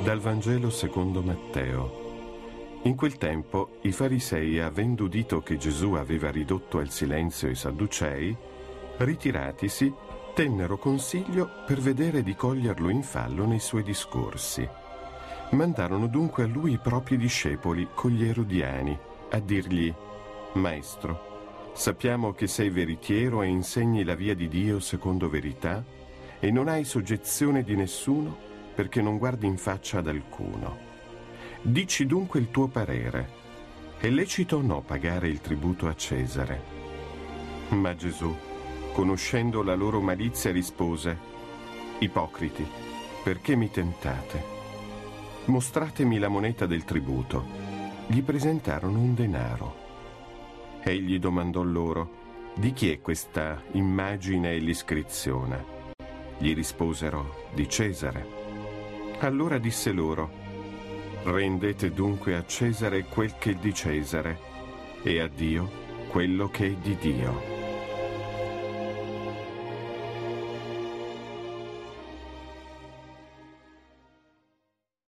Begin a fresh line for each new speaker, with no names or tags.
Dal Vangelo secondo Matteo. In quel tempo i farisei, avendo udito che Gesù aveva ridotto al silenzio i Sadducei, ritiratisi, tennero consiglio per vedere di coglierlo in fallo nei suoi discorsi. Mandarono dunque a lui i propri discepoli con gli erodiani, a dirgli: Maestro, sappiamo che sei veritiero e insegni la via di Dio secondo verità, e non hai soggezione di nessuno, perché non guardi in faccia ad alcuno. Dici dunque il tuo parere. È lecito o no pagare il tributo a Cesare? Ma Gesù, conoscendo la loro malizia, rispose: Ipocriti, perché mi tentate? Mostratemi la moneta del tributo. Gli presentarono un denaro. Egli domandò loro: di chi è questa immagine e l'iscrizione? Gli risposero: di Cesare. Allora disse loro: rendete dunque a Cesare quel che è di Cesare e a Dio quello che è di Dio.